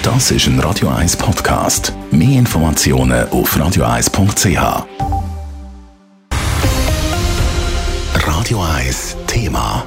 Das ist ein Radio 1 Podcast. Mehr Informationen auf radio1.ch. Radio 1 Thema.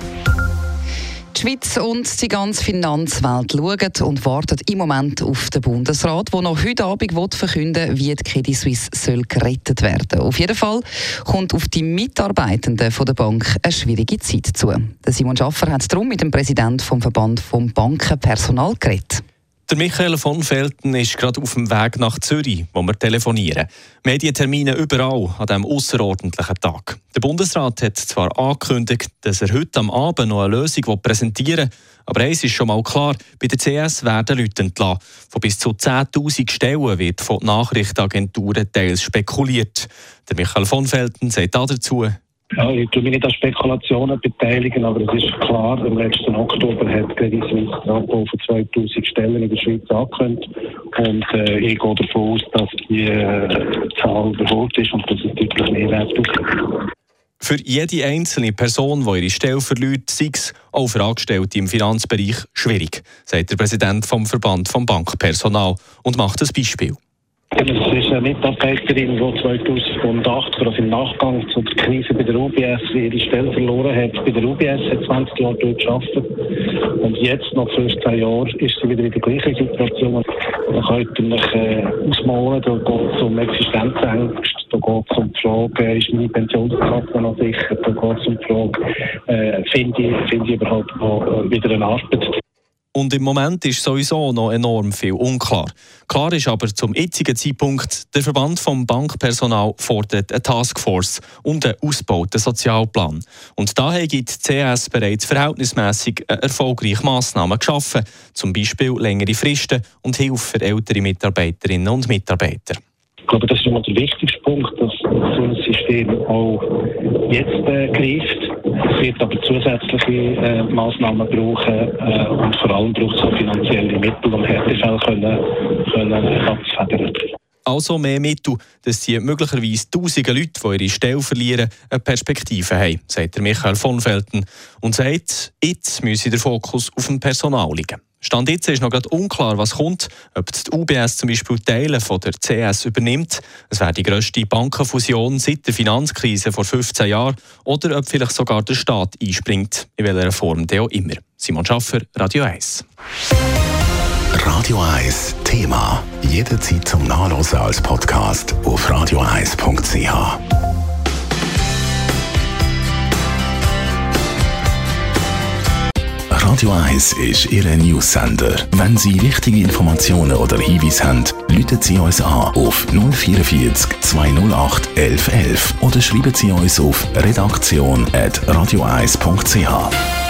Die Schweiz und die ganze Finanzwelt schauen und warten im Moment auf den Bundesrat, der noch heute Abend verkünden will, wie die Credit Suisse soll gerettet werden. Auf jeden Fall kommt auf die Mitarbeitenden der Bank eine schwierige Zeit zu. Der Simon Schaffer hat darum mit dem Präsidenten vom Verband vom Bankenpersonal geredet. Der Michael von Velten ist gerade auf dem Weg nach Zürich, wo wir telefonieren. Medientermine überall an diesem ausserordentlichen Tag. Der Bundesrat hat zwar angekündigt, dass er heute am Abend noch eine Lösung präsentieren will, aber eins ist schon mal klar, bei der CS werden Leute entlassen. Von bis zu 10'000 Stellen wird von Nachrichtenagenturen teils spekuliert. Der Michael von Velten sagt dazu: Ja, ich tue mich nicht an Spekulationen beteiligen, aber es ist klar, im letzten Oktober hat Credit Suisse den Abbau von 2000 Stellen in der Schweiz angekündigt. Und ich gehe davon aus, dass die Zahl überholt ist und dass es deutlich mehr wert ist. Für jede einzelne Person, die ihre Stelle verliert, sei es auch für Angestellte im Finanzbereich, schwierig, sagt der Präsident vom Verband vom Bankpersonal und macht ein Beispiel. Es ist eine Mitarbeiterin, die 2008, also im Nachgang zur Krise bei der UBS, ihre Stelle verloren hat. Bei der UBS hat 20 Jahre dort gearbeitet. Und jetzt, nach 15 Jahren, ist sie wieder in der gleichen Situation. Da könnt ihr euch ausmalen, da geht es um Existenzängste, da geht es um die Frage, ist meine Pensionskasse noch sicher, da geht es um die Frage, finde ich überhaupt noch wieder eine Arbeit. Und im Moment ist sowieso noch enorm viel unklar. Klar ist aber zum jetzigen Zeitpunkt, der Verband vom Bankpersonal fordert eine Taskforce und einen ausgebauten Sozialplan. Und daher gibt die CS bereits verhältnismässig erfolgreiche Massnahmen geschaffen, zum Beispiel längere Fristen und Hilfe für ältere Mitarbeiterinnen und Mitarbeiter. Ich glaube, das ist immer der wichtigste Punkt, dass so ein System auch jetzt greift. Es wird aber zusätzliche Massnahmen brauchen und vor allem braucht es auch finanzielle Mittel, um Härtefälle können abzufedern. Also mehr Mittel, dass die möglicherweise tausende Leute, die ihre Stelle verlieren, eine Perspektive haben, sagt der Michael von Velten und sagt, jetzt müsse der Fokus auf dem Personal liegen. Stand jetzt ist noch gerade unklar, was kommt, ob die UBS zum Beispiel Teile von der CS übernimmt. Es wäre die grösste Bankenfusion seit der Finanzkrise vor 15 Jahren oder ob vielleicht sogar der Staat einspringt, in welcher Form der auch immer. Simon Schaffer, Radio 1. Radio 1 Thema. Jederzeit zum Nachlesen als Podcast auf radio1.ch. Radio 1 ist Ihr News-Sender. Wenn Sie wichtige Informationen oder Hinweise haben, rufen Sie uns an auf 044 208 1111 oder schreiben Sie uns auf redaktion@radio1.ch.